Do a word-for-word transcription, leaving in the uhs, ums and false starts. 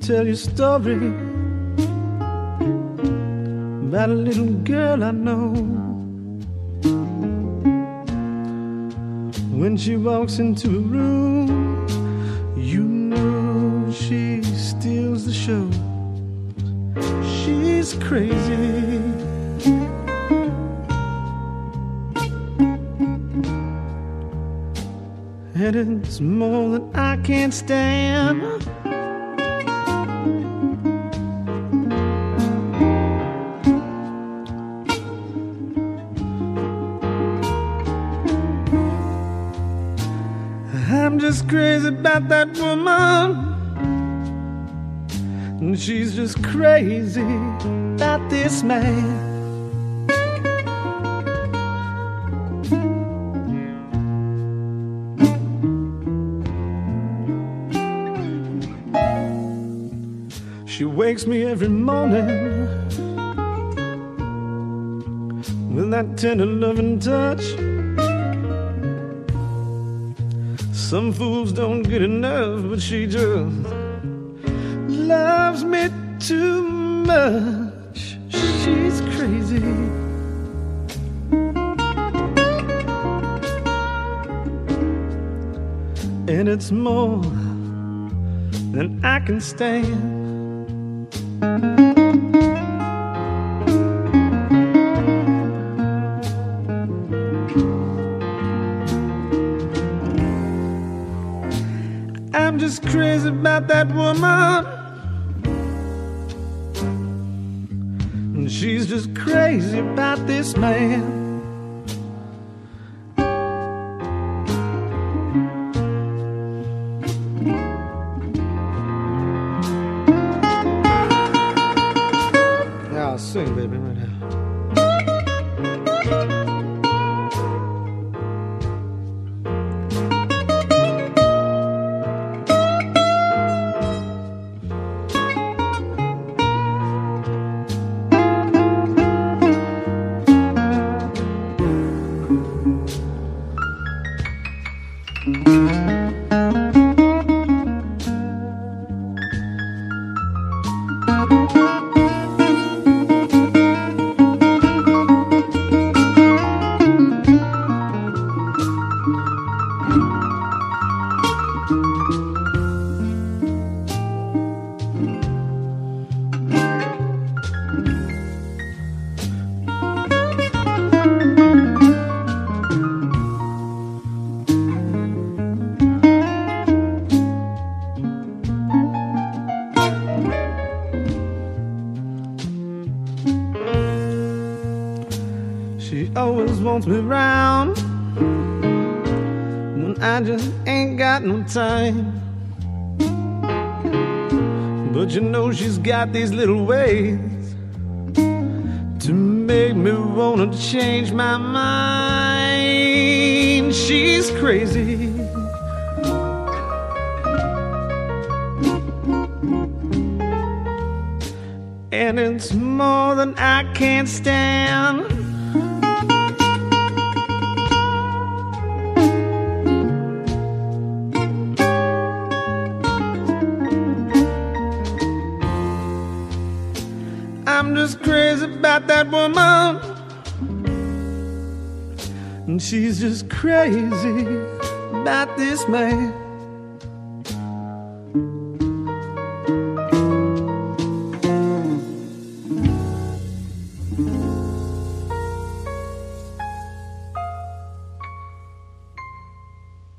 tell you a story about a little girl I know. When she walks into a room, you know she steals the show. She's crazy. And it's more than I can't stand. I'm just crazy about that woman, and she's just crazy about this man. She wakes me every morning with that tender loving touch. Some fools don't get enough, but she just loves me too much. She's crazy. And it's more than I can stand. I'm just crazy about that woman, and she's just crazy about this man. Yeah, I'll sing, baby, right now. She always wants me round when I just ain't got no time. But you know she's got these little ways to make me wanna change my mind. She's crazy. And it's more than I can't stand. I'm just crazy about that woman, and she's just crazy about this man.